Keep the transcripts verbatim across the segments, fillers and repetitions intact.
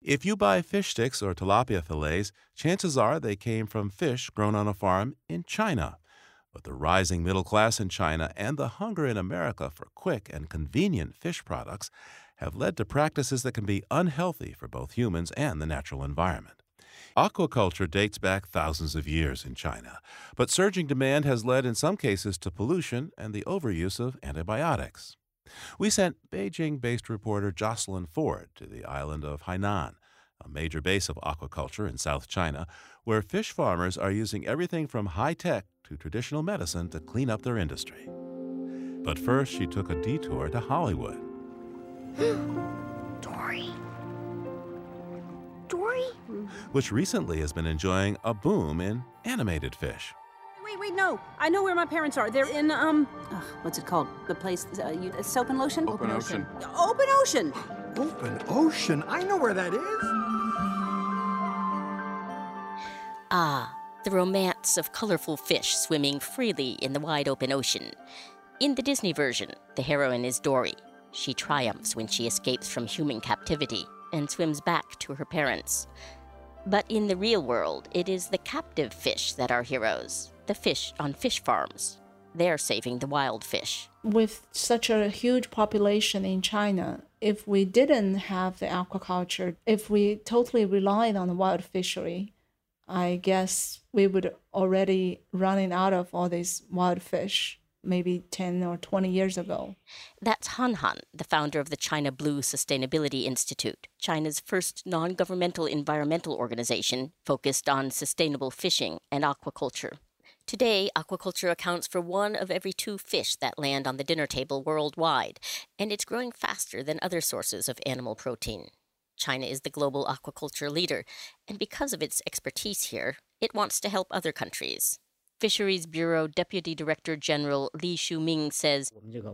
If you buy fish sticks or tilapia fillets, chances are they came from fish grown on a farm in China. But the rising middle class in China and the hunger in America for quick and convenient fish products have led to practices that can be unhealthy for both humans and the natural environment. Aquaculture dates back thousands of years in China, but surging demand has led in some cases to pollution and the overuse of antibiotics. We sent Beijing-based reporter Jocelyn Ford to the island of Hainan, a major base of aquaculture in South China, where fish farmers are using everything from high-tech to traditional medicine to clean up their industry. But first, she took a detour to Hollywood. Dory. Dory? Which recently has been enjoying a boom in animated fish. Wait, wait, no. I know where my parents are. They're in, um, ugh, what's it called? The place, uh, you, uh, Soap and Lotion? Open Ocean. Open Ocean! Open Ocean? I know where that is. Ah, the romance of colorful fish swimming freely in the wide open ocean. In the Disney version, the heroine is Dory. She triumphs when she escapes from human captivity and swims back to her parents. But in the real world, it is the captive fish that are heroes, the fish on fish farms. They're saving the wild fish. With such a huge population in China, if we didn't have the aquaculture, if we totally relied on the wild fishery, I guess we would already running out of all these wild fish maybe ten or twenty years ago. That's Han Han, the founder of the China Blue Sustainability Institute, China's first non-governmental environmental organization focused on sustainable fishing and aquaculture. Today, aquaculture accounts for one of every two fish that land on the dinner table worldwide, and it's growing faster than other sources of animal protein. China is the global aquaculture leader, and because of its expertise here, it wants to help other countries. Fisheries Bureau Deputy Director General Li Shuming says,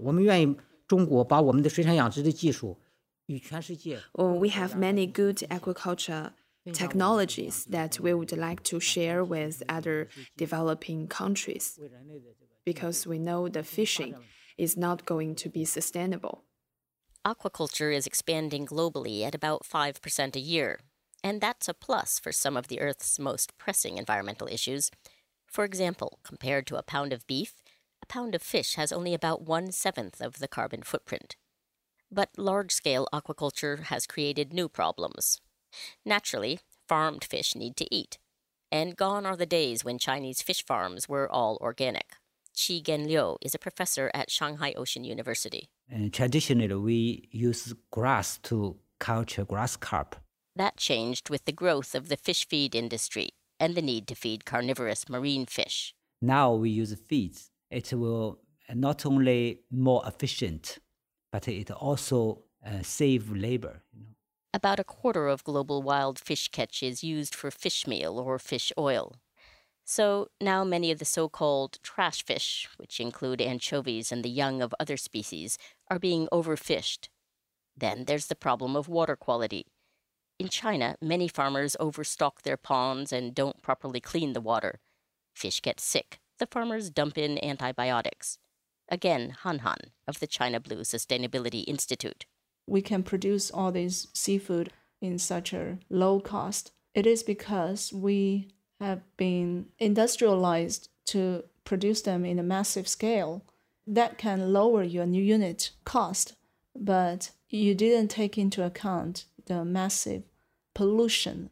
Well, we have many good aquaculture technologies that we would like to share with other developing countries because we know the fishing is not going to be sustainable. Aquaculture is expanding globally at about five percent a year, and that's a plus for some of the Earth's most pressing environmental issues. For example, compared to a pound of beef, a pound of fish has only about one-seventh of the carbon footprint. But large-scale aquaculture has created new problems. Naturally, farmed fish need to eat. And gone are the days when Chinese fish farms were all organic. Qi Gen Liu is a professor at Shanghai Ocean University. And traditionally, we use grass to culture grass carp. That changed with the growth of the fish feed industry and the need to feed carnivorous marine fish. Now we use feeds. It will not only more efficient, but it also uh, save labor. You know. About a quarter of global wild fish catch is used for fish meal or fish oil. So now many of the so-called trash fish, which include anchovies and the young of other species, are being overfished. Then there's the problem of water quality. In China, many farmers overstock their ponds and don't properly clean the water. Fish get sick. The farmers dump in antibiotics. Again, Han Han of the China Blue Sustainability Institute. We can produce all these seafood in such a low cost. It is because we have been industrialized to produce them in a massive scale. That can lower your new unit cost, but you didn't take into account the massive pollution.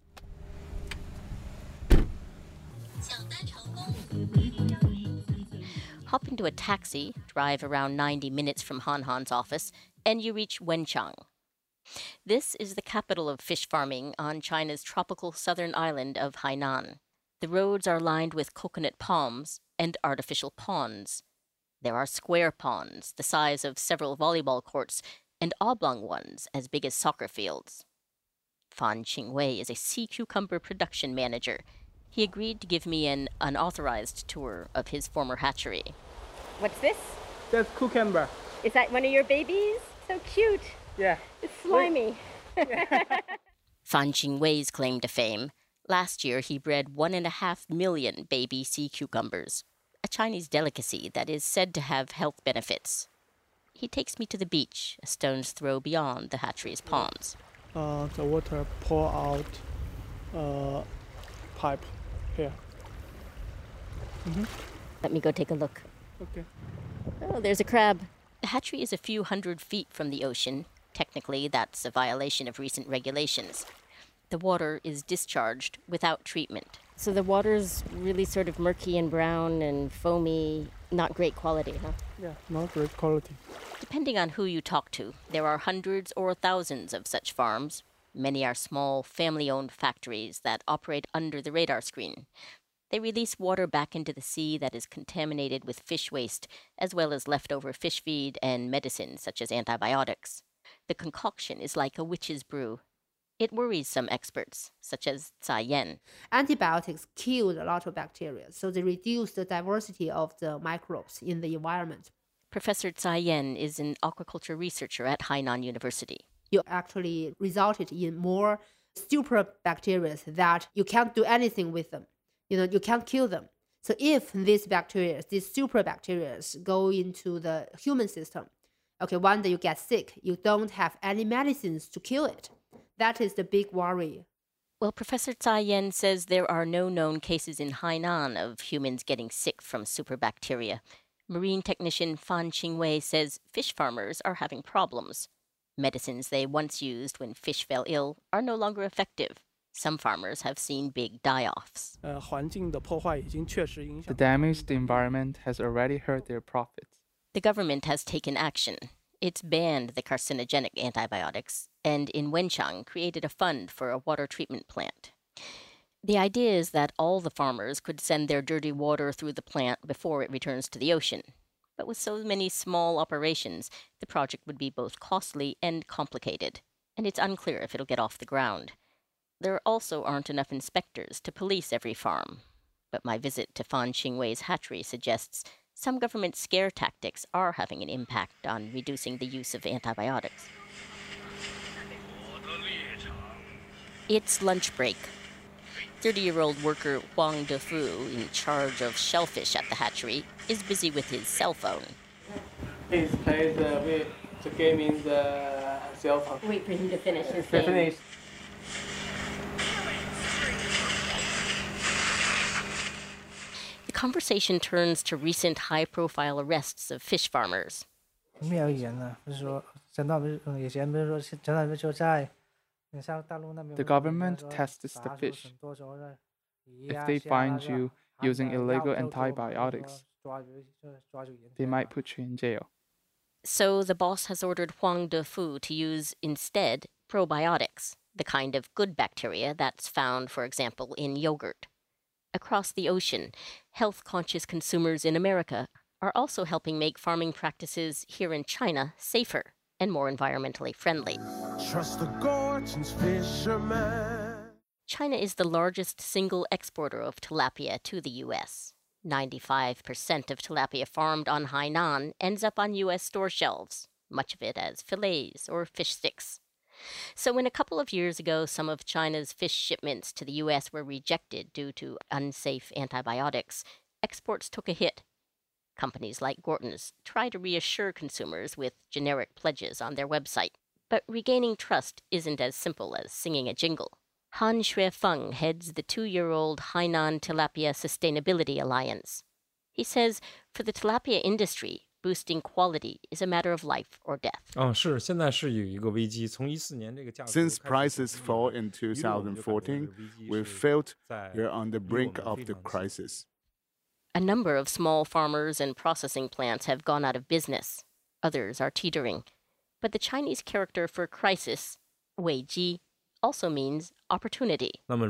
Hop into a taxi, drive around ninety minutes from Han Han's office, and you reach Wenchang. This is the capital of fish farming on China's tropical southern island of Hainan. The roads are lined with coconut palms and artificial ponds. There are square ponds, the size of several volleyball courts, and oblong ones as big as soccer fields. Fan Qingwei is a sea cucumber production manager. He agreed to give me an unauthorized tour of his former hatchery. What's this? That's cucumber. Is that one of your babies? So cute. Yeah. It's slimy. Fan Qingwei's claim to fame. Last year, he bred one and a half million baby sea cucumbers, a Chinese delicacy that is said to have health benefits. He takes me to the beach, a stone's throw beyond the hatchery's ponds. uh, the water pour out uh, pipe here. Mm-hmm. Let me go take a look. Okay. Oh, there's a crab. The hatchery is a few hundred feet from the ocean. Technically, that's a violation of recent regulations. The water is discharged without treatment. So the water's really sort of murky and brown and foamy, not great quality, huh? Yeah, not great quality. Depending on who you talk to, there are hundreds or thousands of such farms. Many are small, family-owned factories that operate under the radar screen. They release water back into the sea that is contaminated with fish waste, as well as leftover fish feed and medicines such as antibiotics. The concoction is like a witch's brew. It worries some experts, such as Tsai Yen. Antibiotics killed a lot of bacteria, so they reduce the diversity of the microbes in the environment. Professor Tsai Yen is an aquaculture researcher at Hainan University. You actually resulted in more super bacteria that you can't do anything with them. You know, you can't kill them. So if these bacteria, these super bacteria go into the human system, okay, one day you get sick, you don't have any medicines to kill it. That is the big worry. Well, Professor Tsai Yen says there are no known cases in Hainan of humans getting sick from superbacteria. Marine technician Fan Qingwei says fish farmers are having problems. Medicines they once used when fish fell ill are no longer effective. Some farmers have seen big die-offs. Uh, 环境的破坏已经确实影响。 The damaged environment has already hurt their profits. The government has taken action. It's banned the carcinogenic antibiotics and in Wenchang created a fund for a water treatment plant. The idea is that all the farmers could send their dirty water through the plant before it returns to the ocean. But with so many small operations, the project would be both costly and complicated, and it's unclear if it'll get off the ground. There also aren't enough inspectors to police every farm. But my visit to Fan Qingwei's hatchery suggests some government scare tactics are having an impact on reducing the use of antibiotics. It's lunch break. thirty-year-old worker Huang Defu, in charge of shellfish at the hatchery, is busy with his cell phone. Please play the, the game in the cell phone. Wait for him to finish his Okay, game. finish. The conversation turns to recent high-profile arrests of fish farmers. The government tests the fish. If they find you using illegal antibiotics, they might put you in jail. So the boss has ordered Huang Defu to use instead probiotics, the kind of good bacteria that's found, for example, in yogurt. Across the ocean, health-conscious consumers in America are also helping make farming practices here in China safer and more environmentally friendly. Trust the Gorton's fisherman. China is the largest single exporter of tilapia to the U S. ninety-five percent of tilapia farmed on Hainan ends up on U S store shelves, much of it as fillets or fish sticks. So when a couple of years ago some of China's fish shipments to the U S were rejected due to unsafe antibiotics, exports took a hit. Companies like Gorton's try to reassure consumers with generic pledges on their website. But regaining trust isn't as simple as singing a jingle. Han Xuefeng heads the two-year-old Hainan Tilapia Sustainability Alliance. He says for the tilapia industry, boosting quality is a matter of life or death. Since prices fall in two thousand fourteen, we felt we're on the brink of the crisis. A number of small farmers and processing plants have gone out of business. Others are teetering. But the Chinese character for crisis, 危机, also means opportunity.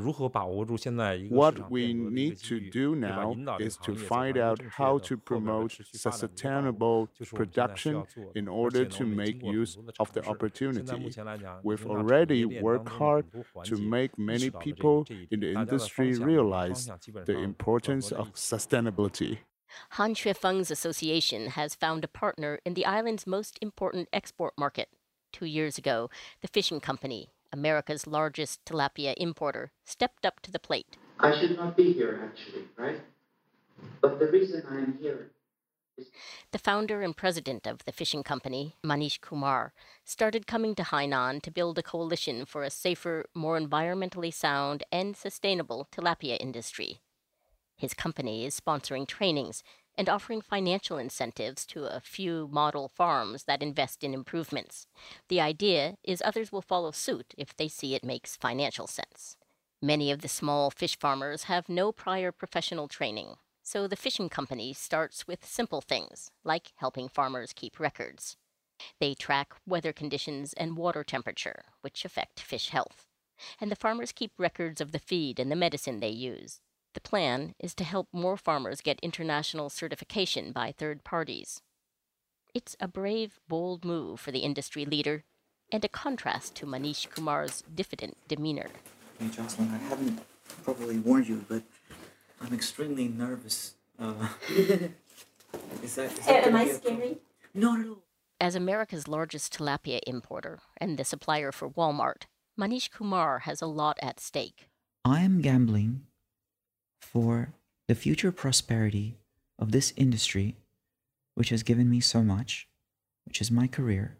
What we need to do now is to find out how to promote sustainable production in order to make use of the opportunity. We've already worked hard to make many people in the industry realize the importance of sustainability. Han Xuefeng's association has found a partner in the island's most important export market. Two years ago, the fishing company, America's largest tilapia importer, stepped up to the plate. I should not be here, actually, right? But the reason I am here The founder and president of the fishing company, Manish Kumar, started coming to Hainan to build a coalition for a safer, more environmentally sound, and sustainable tilapia industry. His company is sponsoring trainings and offering financial incentives to a few model farms that invest in improvements. The idea is others will follow suit if they see it makes financial sense. Many of the small fish farmers have no prior professional training, so the fishing company starts with simple things, like helping farmers keep records. They track weather conditions and water temperature, which affect fish health. And the farmers keep records of the feed and the medicine they use. The plan is to help more farmers get international certification by third parties. It's a brave, bold move for the industry leader, and a contrast to Manish Kumar's diffident demeanor. Hey, Jocelyn, I haven't properly warned you, but I'm extremely nervous. Uh, is that, is that Am I be a scary? problem? Not at all. As America's largest tilapia importer and the supplier for Walmart, Manish Kumar has a lot at stake. I am gambling for the future prosperity of this industry, which has given me so much, which is my career.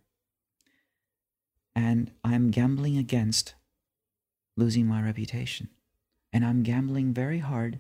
And I'm gambling against losing my reputation. And I'm gambling very hard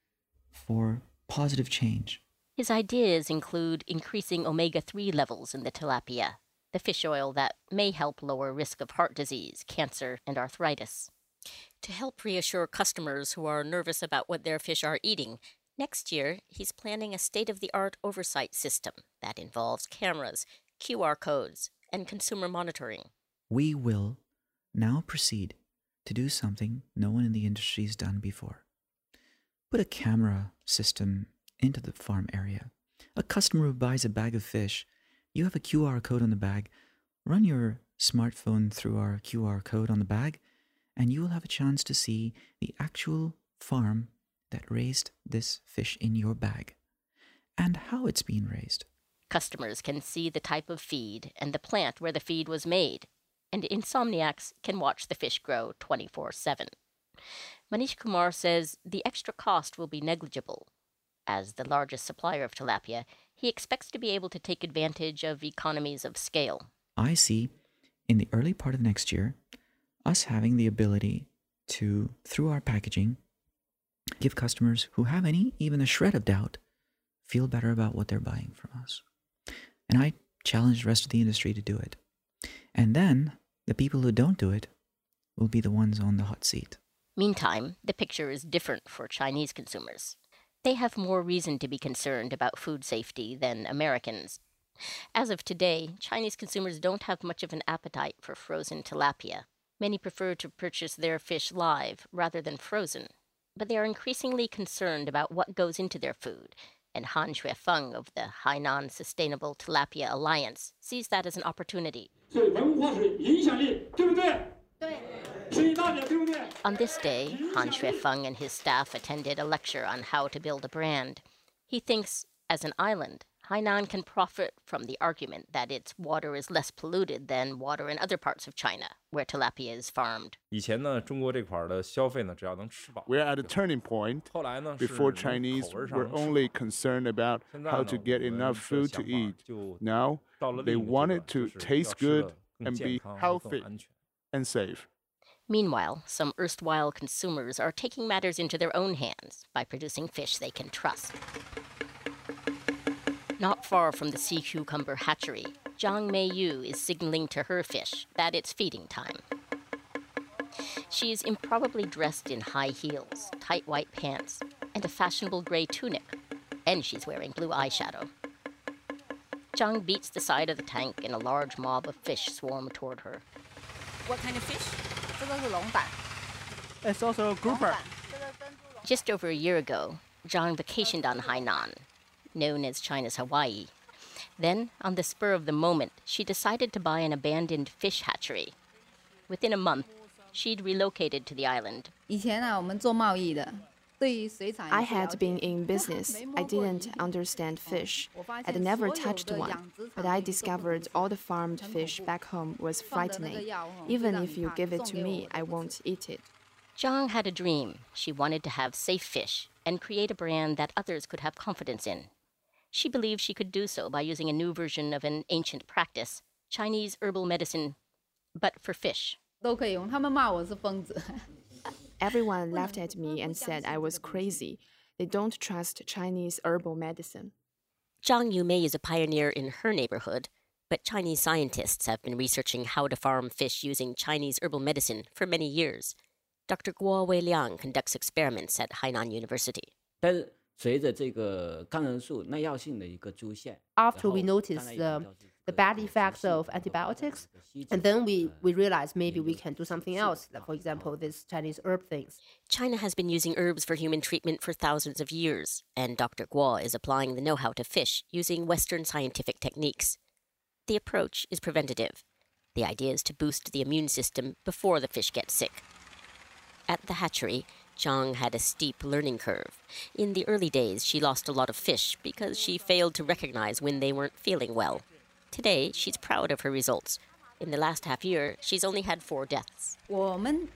for positive change. His ideas include increasing omega three levels in the tilapia, the fish oil that may help lower risk of heart disease, cancer, and arthritis. To help reassure customers who are nervous about what their fish are eating, next year he's planning a state-of-the-art oversight system that involves cameras, Q R codes, and consumer monitoring. We will now proceed to do something no one in the industry has done before. Put a camera system into the farm area. A customer who buys a bag of fish, you have a Q R code on the bag. Run your smartphone through our Q R code on the bag, and you will have a chance to see the actual farm that raised this fish in your bag and how it's being raised. Customers can see the type of feed and the plant where the feed was made, and insomniacs can watch the fish grow twenty-four seven. Manish Kumar says the extra cost will be negligible. As the largest supplier of tilapia, he expects to be able to take advantage of economies of scale. I see in the early part of next year us having the ability to, through our packaging, give customers who have any, even a shred of doubt, feel better about what they're buying from us. And I challenge the rest of the industry to do it. And then the people who don't do it will be the ones on the hot seat. Meantime, the picture is different for Chinese consumers. They have more reason to be concerned about food safety than Americans. As of today, Chinese consumers don't have much of an appetite for frozen tilapia. Many prefer to purchase their fish live rather than frozen. But they are increasingly concerned about what goes into their food, and Han Xuefeng of the Hainan Sustainable Tilapia Alliance sees that as an opportunity. On this day, Han Xuefeng and his staff attended a lecture on how to build a brand. He thinks, as an island, Hainan can profit from the argument that its water is less polluted than water in other parts of China, where tilapia is farmed. We're at a turning point. Before, Chinese were only concerned about how to get enough food to eat. Now, they want it to taste good and be healthy and safe. Meanwhile, some erstwhile consumers are taking matters into their own hands by producing fish they can trust. Not far from the sea cucumber hatchery, Zhang Meiyu is signaling to her fish that it's feeding time. She is improbably dressed in high heels, tight white pants, and a fashionable gray tunic, and she's wearing blue eyeshadow. Zhang beats the side of the tank and a large mob of fish swarm toward her. What kind of fish? It's also a grouper. Just over a year ago, Zhang vacationed on Hainan, known as China's Hawaii. Then, on the spur of the moment, she decided to buy an abandoned fish hatchery. Within a month, she'd relocated to the island. I had been in business. I didn't understand fish. I'd never touched one. But I discovered all the farmed fish back home was frightening. Even if you give it to me, I won't eat it. Zhang had a dream. She wanted to have safe fish and create a brand that others could have confidence in. She believes she could do so by using a new version of an ancient practice, Chinese herbal medicine, but for fish. Everyone laughed at me and said I was crazy. They don't trust Chinese herbal medicine. Zhang Yumei is a pioneer in her neighborhood, but Chinese scientists have been researching how to farm fish using Chinese herbal medicine for many years. Doctor Guo Weiliang conducts experiments at Hainan University. After we notice the, the bad effects of antibiotics, and then we, we realize maybe we can do something else, like for example, these Chinese herb things. China has been using herbs for human treatment for thousands of years, and Doctor Guo is applying the know-how to fish using Western scientific techniques. The approach is preventative. The idea is to boost the immune system before the fish get sick. At the hatchery, Zhang had a steep learning curve. In the early days, she lost a lot of fish because she failed to recognize when they weren't feeling well. Today, she's proud of her results. In the last half year, she's only had four deaths. When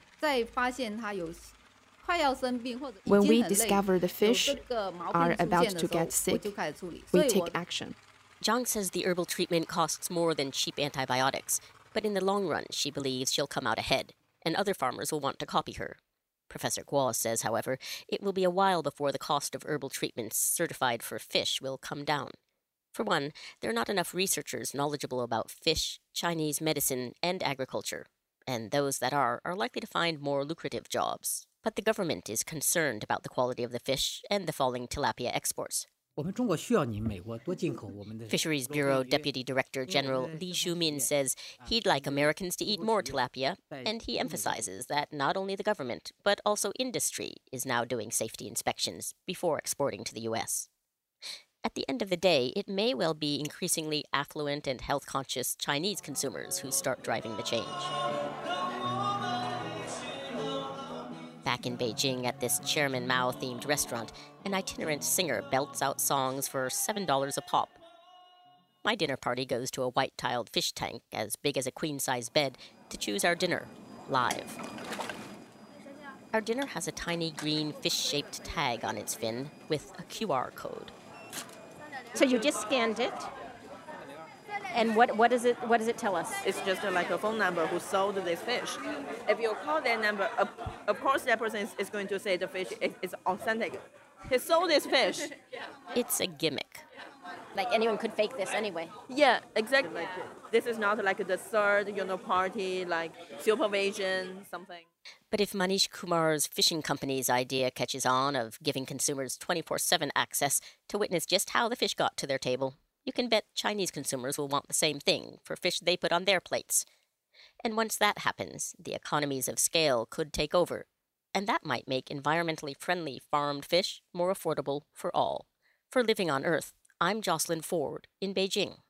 we discover the fish are about to get sick, we take action. Zhang says the herbal treatment costs more than cheap antibiotics, but in the long run, she believes she'll come out ahead, and other farmers will want to copy her. Professor Guo says, however, it will be a while before the cost of herbal treatments certified for fish will come down. For one, there are not enough researchers knowledgeable about fish, Chinese medicine, and agriculture, and those that are are likely to find more lucrative jobs. But the government is concerned about the quality of the fish and the falling tilapia exports. Fisheries Bureau Deputy Director General Li Shumin says he'd like Americans to eat more tilapia, and he emphasizes that not only the government, but also industry is now doing safety inspections before exporting to the U S. At the end of the day, it may well be increasingly affluent and health-conscious Chinese consumers who start driving the change. Back in Beijing at this Chairman Mao-themed restaurant, an itinerant singer belts out songs for seven dollars a pop. My dinner party goes to a white-tiled fish tank as big as a queen-size bed to choose our dinner, live. Our dinner has a tiny green fish-shaped tag on its fin with a Q R code. So you just scanned it? And what, what, does it, what does it tell us? It's just uh, like a phone number who sold this fish. If you call that number, of, of course that person is, is going to say the fish is, is authentic. He sold this fish. It's a gimmick. Like anyone could fake this anyway. Yeah, exactly. This is not like the third, you know, party, like supervision, something. But if Manish Kumar's fishing company's idea catches on of giving consumers twenty-four seven access to witness just how the fish got to their table, you can bet Chinese consumers will want the same thing for fish they put on their plates. And once that happens, the economies of scale could take over, and that might make environmentally friendly farmed fish more affordable for all. For Living on Earth, I'm Jocelyn Ford in Beijing.